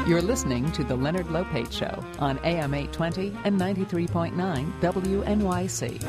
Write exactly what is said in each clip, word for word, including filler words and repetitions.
You're listening to The Leonard Lopate Show on A M eight twenty and ninety-three point nine W N Y C.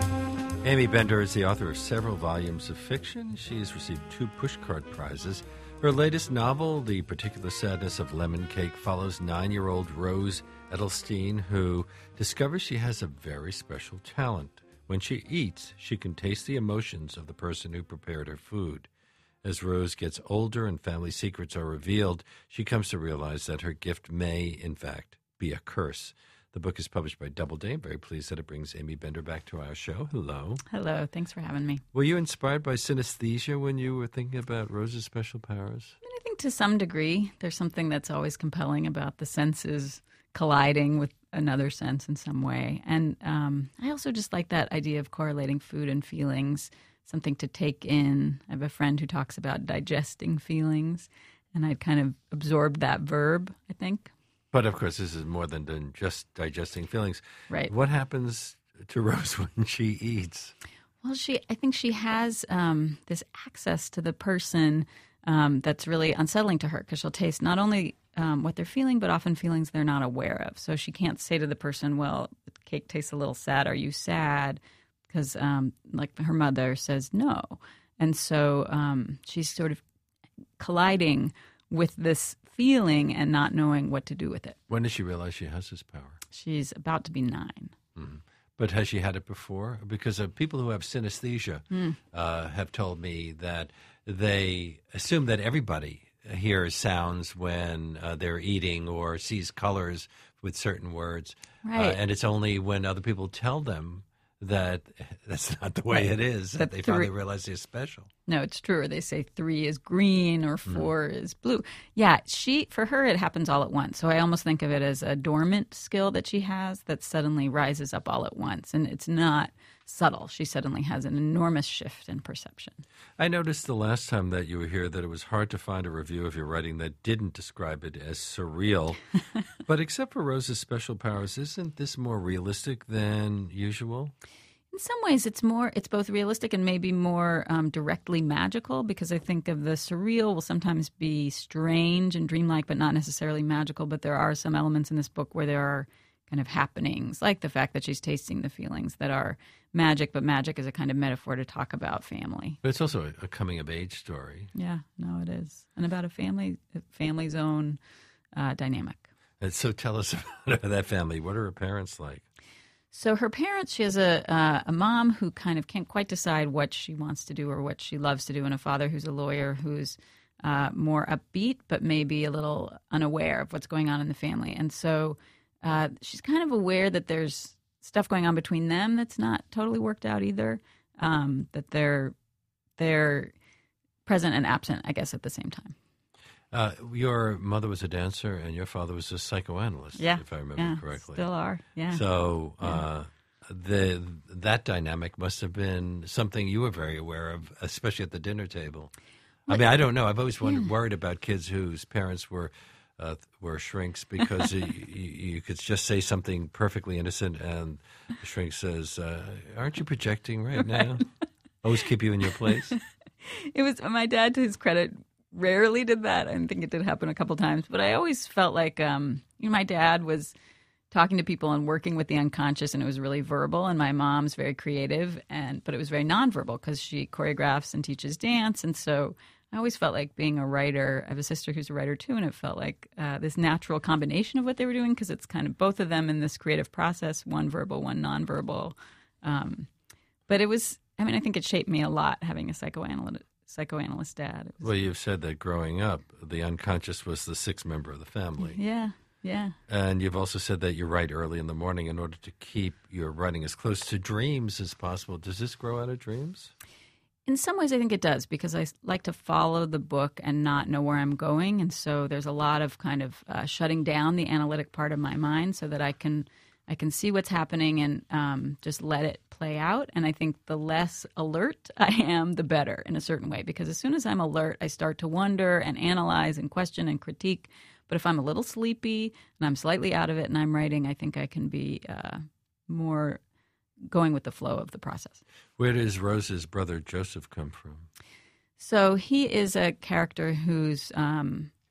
Amy Bender is the author of several volumes of fiction. She has received two Pushcart Prizes. Her latest novel, The Particular Sadness of Lemon Cake, follows nine-year-old Rose Edelstein, who discovers she has a very special talent. When she eats, she can taste the emotions of the person who prepared her food. As Rose gets older and family secrets are revealed, she comes to realize that her gift may, in fact, be a curse. The book is published by Doubleday. I'm very pleased that it brings Amy Bender back to our show. Hello. Hello. Thanks for having me. Were you inspired by synesthesia when you were thinking about Rose's special powers? I, mean, I think to some degree there's something that's always compelling about the senses colliding with another sense in some way. And um, I also just like that idea of correlating food and feelings, something to take in. I have a friend who talks about digesting feelings, and I'd kind of absorbed that verb, I think. But, of course, this is more than, than just digesting feelings. Right. What happens to Rose when she eats? Well, she, I think she has um, this access to the person um, that's really unsettling to her, because she'll taste not only um, what they're feeling, but often feelings they're not aware of. So she can't say to the person, well, the cake tastes a little sad. Are you sad? Because, um, like, her mother says no. And so um, she's sort of colliding with this feeling and not knowing what to do with it. When does she realize she has this power? She's about to be nine. Mm-hmm. But has she had it before? Because uh, people who have synesthesia mm. uh, have told me that they assume that everybody hears sounds when uh, they're eating or sees colors with certain words. Right. Uh, and it's only when other people tell them that that's not the way right. it is, that, that they three, finally realize they're special. No, it's true. Or they say three is green or four mm. is blue. Yeah, she for her it happens all at once. So I almost think of it as a dormant skill that she has that suddenly rises up all at once. And it's not subtle. She suddenly has an enormous shift in perception. I noticed the last time that you were here that it was hard to find a review of your writing that didn't describe it as surreal. But except for Rose's special powers, isn't this more realistic than usual? In some ways, it's more, it's both realistic and maybe more um, directly magical, because I think of the surreal will sometimes be strange and dreamlike, but not necessarily magical. But there are some elements in this book where there are kind of happenings, like the fact that she's tasting the feelings that are magic, but magic is a kind of metaphor to talk about family. But it's also a, a coming-of-age story. Yeah, no, it is. And about a family, a family's own uh, dynamic. And so tell us about that family. What are her parents like? So her parents, she has a uh, a mom who kind of can't quite decide what she wants to do or what she loves to do, and a father who's a lawyer who's uh, more upbeat, but maybe a little unaware of what's going on in the family. And so uh, she's kind of aware that there's stuff going on between them that's not totally worked out either, um, that they're they're present and absent, I guess, at the same time. Uh, your mother was a dancer and your father was a psychoanalyst, yeah. if I remember yeah, correctly. Still are, yeah. So uh, yeah. the that dynamic must have been something you were very aware of, especially at the dinner table. Well, I mean, I don't know. I've always wondered, yeah. worried about kids whose parents were uh, were shrinks, because you, you could just say something perfectly innocent and the shrink says, uh, aren't you projecting right now? Right. Always keep you in your place. It was my dad, to his credit, rarely did that. I think it did happen a couple times, but I always felt like um, you know, my dad was talking to people and working with the unconscious, and it was really verbal. And my mom's very creative, and but it was very nonverbal because she choreographs and teaches dance. And so I always felt like being a writer. I have a sister who's a writer too, and it felt like uh, this natural combination of what they were doing, because it's kind of both of them in this creative process, one verbal, one nonverbal. Um, but it was, I mean, I think it shaped me a lot having a psychoanalyst. psychoanalyst dad. Well, you've said that growing up, the unconscious was the sixth member of the family. Yeah, yeah. And you've also said that you write early in the morning in order to keep your writing as close to dreams as possible. Does this grow out of dreams? In some ways, I think it does, because I like to follow the book and not know where I'm going. And so there's a lot of kind of uh, shutting down the analytic part of my mind so that I can I can see what's happening and um, just let it play out. And I think the less alert I am, the better in a certain way, because as soon as I'm alert, I start to wonder and analyze and question and critique. But if I'm a little sleepy and I'm slightly out of it and I'm writing, I think I can be uh, more going with the flow of the process. Where does Rose's brother Joseph come from? So he is a character who's um,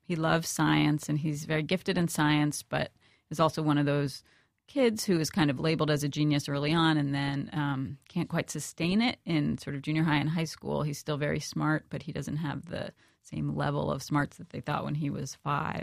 he loves science, and he's very gifted in science, but is also one of those kids who is kind of labeled as a genius early on and then um, can't quite sustain it in sort of junior high and high school. He's still very smart, but he doesn't have the same level of smarts that they thought when he was five.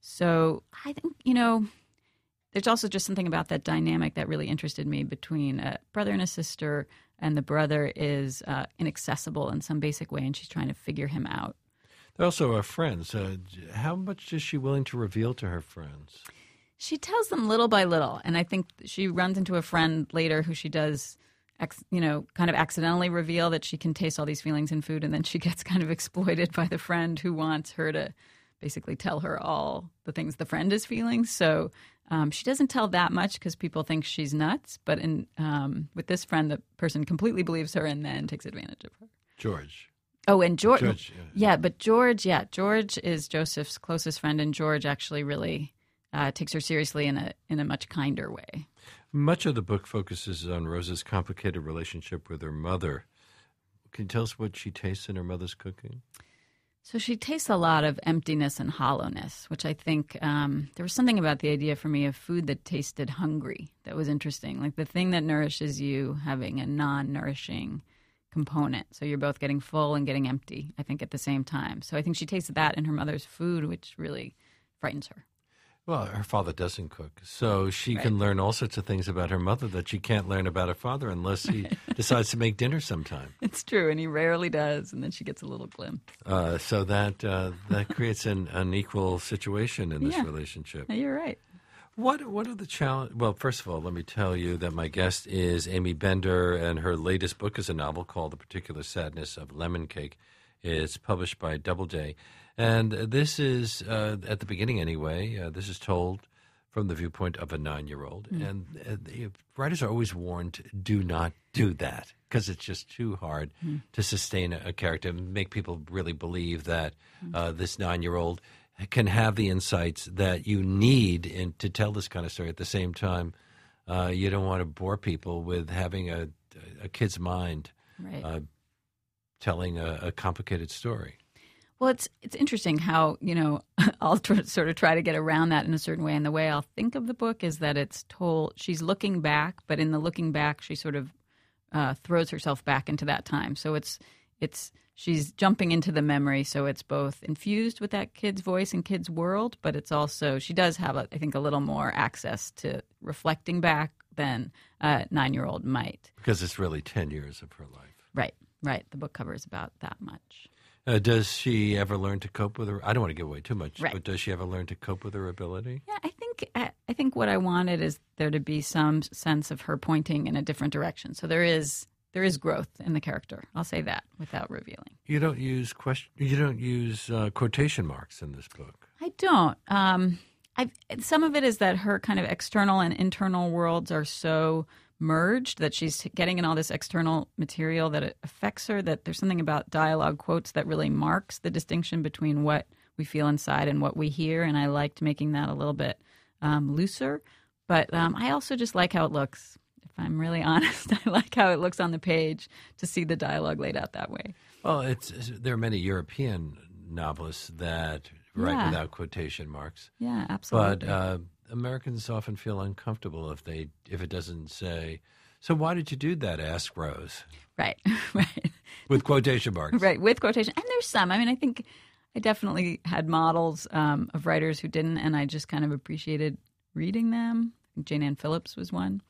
So I think, you know, there's also just something about that dynamic that really interested me between a brother and a sister, and the brother is uh, inaccessible in some basic way, and she's trying to figure him out. They also are friends. Uh, how much is she willing to reveal to her friends? She tells them little by little, and I think she runs into a friend later who she does, you know, kind of accidentally reveal that she can taste all these feelings in food, and then she gets kind of exploited by the friend who wants her to basically tell her all the things the friend is feeling. So um, she doesn't tell that much because people think she's nuts, but in um, with this friend, the person completely believes her and then takes advantage of her. George. Oh, and George. George yeah. yeah, but George, yeah, George is Joseph's closest friend, and George actually really Uh, takes her seriously in a in a much kinder way. Much of the book focuses on Rose's complicated relationship with her mother. Can you tell us what she tastes in her mother's cooking? So she tastes a lot of emptiness and hollowness, which I think um, there was something about the idea for me of food that tasted hungry that was interesting. Like the thing that nourishes you having a non-nourishing component. So you're both getting full and getting empty, I think, at the same time. So I think she tasted that in her mother's food, which really frightens her. Well, her father doesn't cook, so she Right. can learn all sorts of things about her mother that she can't learn about her father unless he decides to make dinner sometime. It's true, and he rarely does, and then she gets a little glimpse. Uh, so that uh, that creates an unequal situation in this Yeah. relationship. Yeah, you're right. What what are the challenge? Well, first of all, let me tell you that my guest is Amy Bender, and her latest book is a novel called The Particular Sadness of Lemon Cake. It's published by Doubleday. And this is, uh, at the beginning anyway, uh, this is told from the viewpoint of a nine-year-old. Mm. And uh, the writers are always warned, do not do that, because it's just too hard mm. to sustain a, a character and make people really believe that uh, this nine-year-old can have the insights that you need in, to tell this kind of story. At the same time, uh, you don't want to bore people with having a, a kid's mind Right. uh, telling a, a complicated story. Well, it's it's interesting how, you know, I'll tr- sort of try to get around that in a certain way. And the way I'll think of the book is that it's told, she's looking back, but in the looking back, she sort of uh, throws herself back into that time. So it's it's she's jumping into the memory. So it's both infused with that kid's voice and kid's world, but it's also, she does have, a, I think, a little more access to reflecting back than a nine-year-old might. Because it's really ten years of her life. Right, right. The book covers about that much. Uh, does she ever learn to cope with her? I don't want to give away too much, Right. but does she ever learn to cope with her ability? Yeah, I think I, I think what I wanted is there to be some sense of her pointing in a different direction. So there is there is growth in the character. I'll say that without revealing. You don't use question. You don't use uh, quotation marks in this book. I don't. Um, I some of it is that her kind of external and internal worlds are so merged that she's getting in all this external material that it affects her, that there's something about dialogue quotes that really marks the distinction between what we feel inside and what we hear, and I liked making that a little bit um, looser. But um, I also just like how it looks. If I'm really honest, I like how it looks on the page to see the dialogue laid out that way. Well, it's there are many European novelists that write Yeah. without quotation marks. Yeah, absolutely. But uh, Americans often feel uncomfortable if they if it doesn't say, "So why did you do that?" Ask Rose. Right, right. With quotation marks. Right, with quotation. And there's some. I mean, I think I definitely had models um, of writers who didn't, and I just kind of appreciated reading them. I think Jane Ann Phillips was one.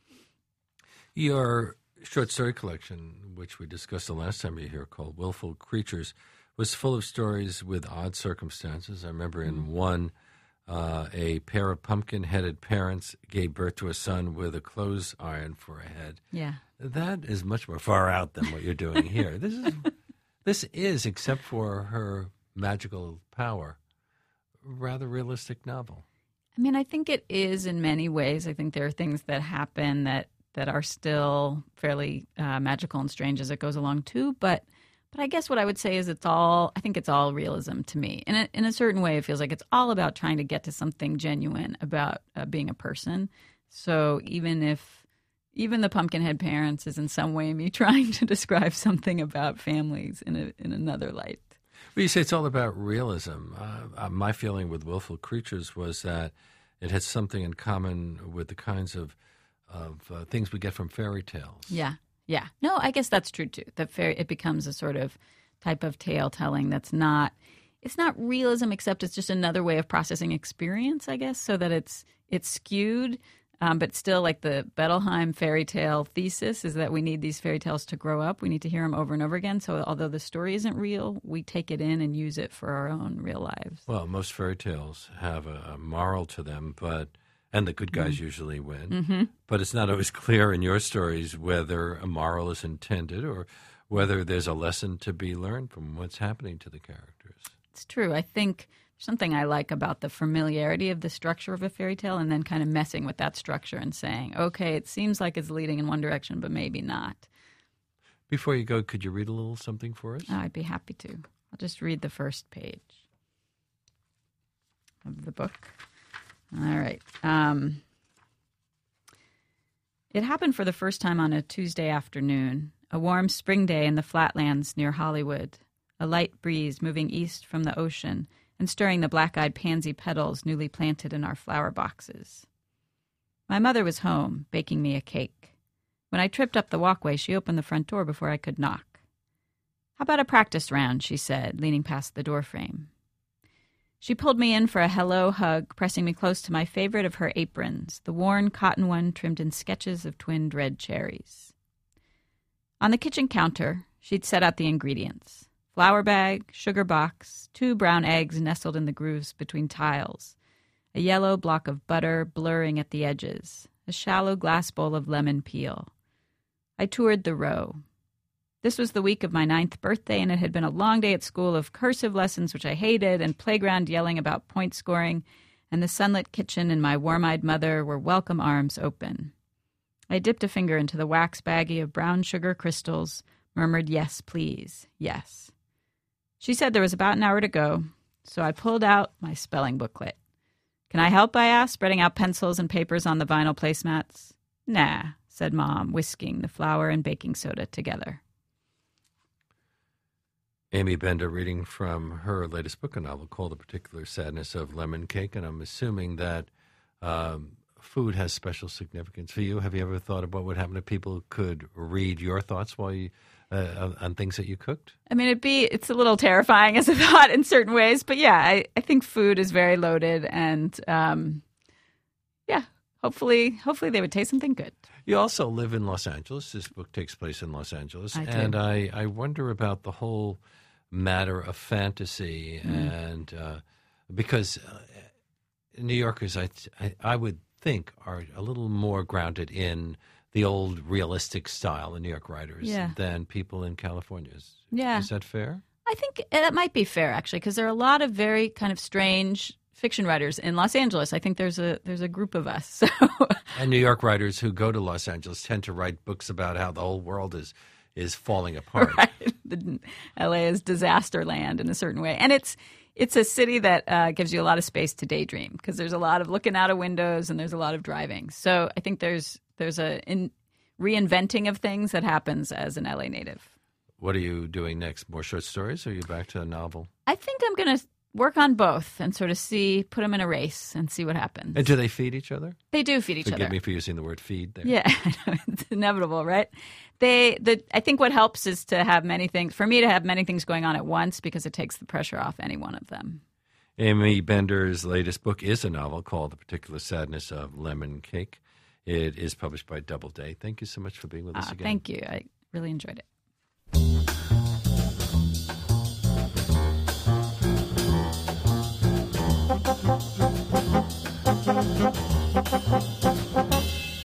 Your short story collection, which we discussed the last time you were here, called Willful Creatures, was full of stories with odd circumstances. I remember in one, uh, a pair of pumpkin-headed parents gave birth to a son with a clothes iron for a head. Yeah. That is much more far out than what you're doing here. This is, this is, except for her magical power, a rather realistic novel. I mean, I think it is in many ways. I think there are things that happen that, that are still fairly uh, magical and strange as it goes along, too. But but I guess what I would say is it's all, I think it's all realism to me. In a, in a certain way, it feels like it's all about trying to get to something genuine about uh, being a person. So even if, even the Pumpkinhead parents is in some way me trying to describe something about families in a, in another light. Well, you say it's all about realism. Uh, uh, my feeling with Willful Creatures was that it had something in common with the kinds of of uh, things we get from fairy tales. Yeah, yeah. No, I guess that's true too. The fairy it becomes a sort of type of tale telling that's not. It's not realism, except it's just another way of processing experience, I guess, so that it's it's skewed. Um, but still, like the Bettelheim fairy tale thesis is that we need these fairy tales to grow up. We need to hear them over and over again. So although the story isn't real, we take it in and use it for our own real lives. Well, most fairy tales have a, a moral to them, but and the good guys mm-hmm. usually win. Mm-hmm. But it's not always clear in your stories whether a moral is intended or whether there's a lesson to be learned from what's happening to the characters. It's true. I think something I like about the familiarity of the structure of a fairy tale and then kind of messing with that structure and saying, okay, it seems like it's leading in one direction, but maybe not. Before you go, could you read a little something for us? Oh, I'd be happy to. I'll just read the first page of the book. All right. Um, it happened for the first time on a Tuesday afternoon, a warm spring day in the flatlands near Hollywood, a light breeze moving east from the ocean and stirring the black-eyed pansy petals newly planted in our flower boxes. My mother was home, baking me a cake. When I tripped up the walkway, she opened the front door before I could knock. "How about a practice round?" she said, leaning past the doorframe. She pulled me in for a hello hug, pressing me close to my favorite of her aprons, the worn cotton one trimmed in sketches of twinned red cherries. On the kitchen counter, she'd set out the ingredients. Flour bag, sugar box, two brown eggs nestled in the grooves between tiles, a yellow block of butter blurring at the edges, a shallow glass bowl of lemon peel. I toured the row. This was the week of my ninth birthday, and it had been a long day at school of cursive lessons, which I hated, and playground yelling about point scoring, and the sunlit kitchen and my warm-eyed mother were welcome arms open. I dipped a finger into the wax baggie of brown sugar crystals, murmured, "Yes, please, yes." She said there was about an hour to go, so I pulled out my spelling booklet. "Can I help?" I asked, spreading out pencils and papers on the vinyl placemats. "Nah," said Mom, whisking the flour and baking soda together. Amy Bender reading from her latest book, a novel called The Particular Sadness of Lemon Cake, and I'm assuming that um, food has special significance for you. Have you ever thought of what would happen if people could read your thoughts while you Uh, on things that you cooked? I mean, it'd be, it's a little terrifying as a thought in certain ways, but yeah, I, I think food is very loaded, and um, yeah, hopefully, hopefully they would taste something good. You also live in Los Angeles. This book takes place in Los Angeles, I do. and I, I wonder about the whole matter of fantasy, Mm. and uh, because uh, New Yorkers, I, I I would think, are a little more grounded in the old realistic style of New York writers Yeah. than people in California. Is, Yeah. is that fair? I think that might be fair, actually, because there are a lot of very kind of strange fiction writers in Los Angeles. I think there's a there's a group of us. So. And New York writers who go to Los Angeles tend to write books about how the whole world is is falling apart. Right. The, L A is disaster land in a certain way. And it's it's a city that uh, gives you a lot of space to daydream because there's a lot of looking out of windows and there's a lot of driving. So I think there's there's a in reinventing of things that happens as an L A native. What are you doing next? More short stories, or are you back to a novel? I think I'm going to work on both and sort of see, put them in a race and see what happens. And do they feed each other? They do feed each Forgive other. Forgive me for using the word feed there. Yeah, it's inevitable, right? They, the, I think what helps is to have many things, for me to have many things going on at once because it takes the pressure off any one of them. Amy Bender's latest book is a novel called The Particular Sadness of Lemon Cake. It is published by Doubleday. Thank you so much for being with us Uh, again. thank you. I really enjoyed it.